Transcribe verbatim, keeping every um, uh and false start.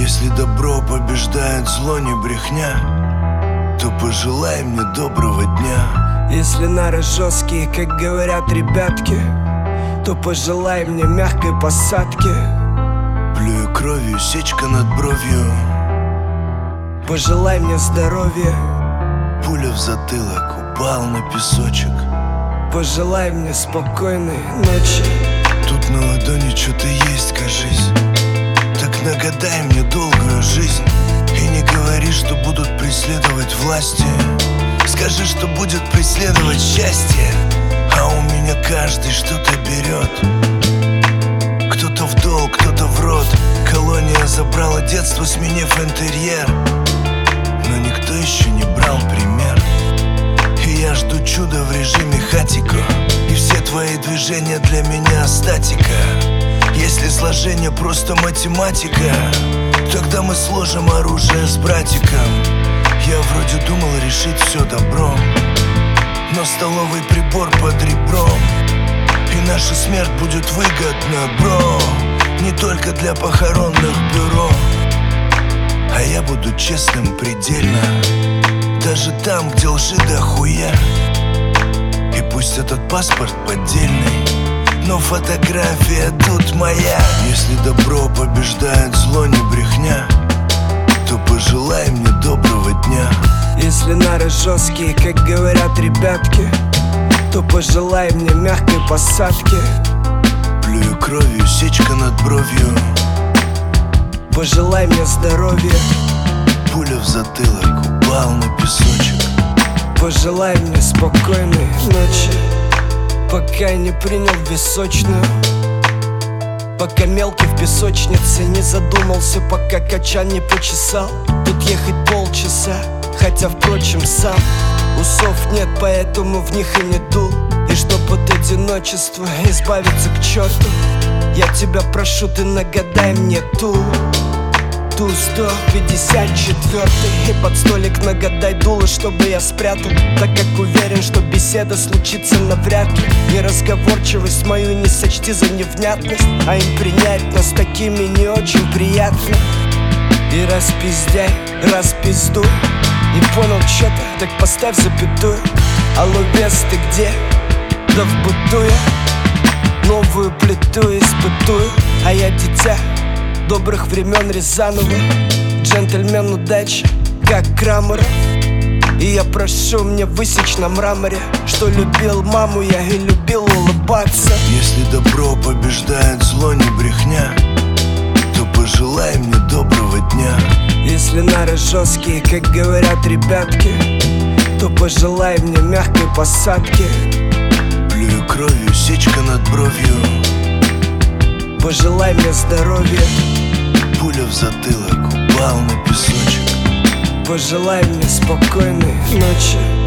Если добро побеждает зло, не брехня, то пожелай мне доброго дня. Если нары жесткие, как говорят ребятки, то пожелай мне мягкой посадки. Плюю кровью, сечка над бровью, пожелай мне здоровья. Пуля в затылок, упал на песочек, пожелай мне спокойной ночи. Тут на ладони что-то есть, кажись. Так нагадай мне долгую жизнь. И не говори, что будут преследовать власти. Скажи, что будет преследовать счастье. А у меня каждый что-то берет. Кто-то в долг, кто-то в рот. Колония забрала детство, сменив интерьер. Но никто еще не брал пример. И я жду чуда в режиме хатико. И все твои движения для меня статика. Если сложение просто математика, тогда мы сложим оружие с братиком. Я вроде думал решить все добром, но столовый прибор под ребром. И наша смерть будет выгодна, бро. Не только для похоронных бюро. А я буду честным предельно, даже там, где лжи дохуя. И пусть этот паспорт поддельный, но фотография тут моя. Если добро побеждает зло, не брехня, то пожелай мне доброго дня. Если нары жесткие, как говорят ребятки, то пожелай мне мягкой посадки. Плюю кровью, сечка над бровью, пожелай мне здоровья. Пуля в затылок, упал на песочек, пожелай мне спокойной ночи. Пока не принял височную, пока мелкий в песочнице не задумался, пока качан не почесал. Тут ехать полчаса, хотя, впрочем, сам усов нет, поэтому в них и не дул. И чтоб от одиночества избавиться к черту, я тебя прошу, ты нагадай мне ту Ту сто пятьдесят четвёртый. И под столик нагадай дуло, чтобы я спрятал, так как уверен, что беседа случится навряд ли. Неразговорчивость мою не сочти за невнятность, а им принять нас такими не очень приятно. И распиздяй, распиздуй. Не понял чё-то, так поставь запятую. Алло, вес, ты где? Да в быту я новую плиту испытую. А я дитя добрых времен Рязанова, джентльмен удачи, как Крамеров. И я прошу мне высечь на мраморе, что любил маму я и любил улыбаться. Если добро побеждает зло, не брехня, то пожелай мне доброго дня. Если нары жесткие, как говорят ребятки, то пожелай мне мягкой посадки. Плюю кровью, сечка над бровью, пожелай мне здоровья. Пуля в затылок, упал на песочек, пожелай мне спокойной ночи.